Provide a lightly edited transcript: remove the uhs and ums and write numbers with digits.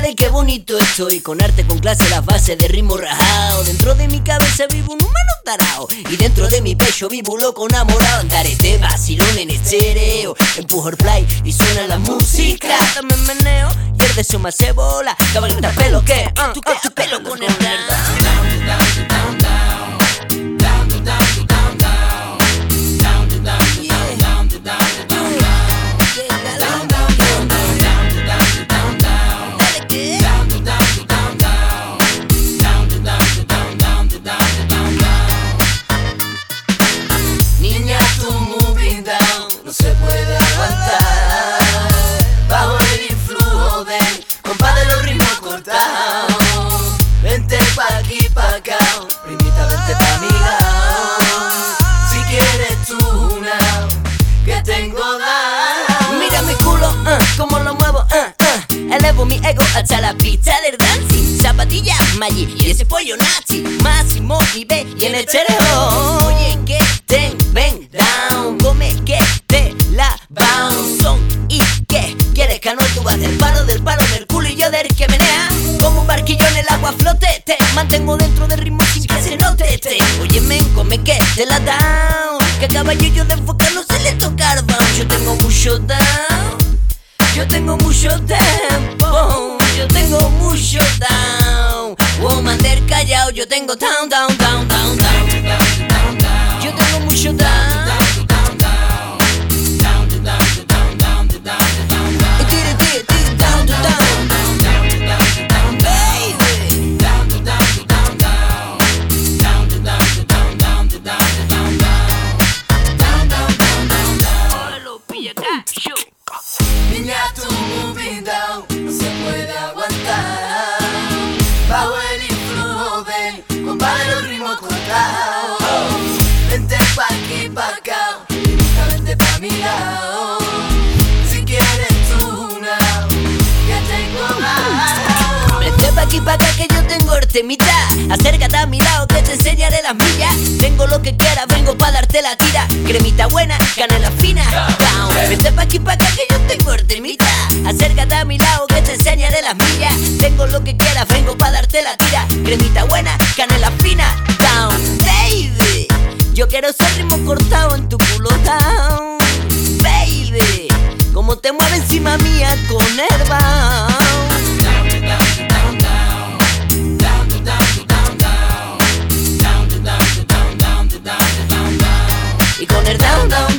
de qué bonito estoy, con arte, con clase, las bases de ritmo rajado. Dentro de mi cabeza vivo un humano tarao, y dentro de mi pecho vivo un loco enamorado. Andar este vacilón en estéreo, empujo el play y suena la música. También meneo y el deseo me hace bola. Cabalgata pelo que, tú que pelo con el no se puede aguantar bajo el influjo del compás de los ritmos cortados. Vente pa' aquí, pa' acá, primita, vente pa' mi lado. Si quieres tú una, que tengo da. Mira mi culo, como lo muevo, elevo mi ego hasta la pista del dancing. Zapatillas Maggi y ese pollo nazi, máximo nivel y en el stereo. Oye, que ven down, come que te la bounce son. Y que quieres que no tú vas del palo del culo y yo del que menea. Como un barquillo en el agua flote, te mantengo dentro del ritmo sin que se note. Oye, men, come que te la down, que caballo yo de enfocar no se le toca el bounce. Yo tengo mucho down, yo tengo mucho tempo, yo tengo mucho down. Woman del Callao, yo tengo down. Yo tengo mucho down. Niña, tú moving down, no se puede aguantar bajo el influjo del compás de los ritmos cortados. Vente pa' aquí, pa' acá, vente pa' mi lado. Si quieres tú una, que tengo más. Vente pa' aquí, pa' acá, que yo tengo el temita. Acércate a mi lado que te enseñaré las millas. Tengo lo que quieras, vengo pa' darte la tira. Cremita buena, canela fina, down. Vente pa' aquí, pa' acá, que yo tengo el temita. Acércate a mi lado que te enseñaré las millas. Tengo lo que quieras, vengo pa' darte la tira. Cremita buena, canela fina, down. Baby, yo quiero ser ritmo cortado en tu culo down. Baby, como te mueve encima mía con el bounce. Y con el down.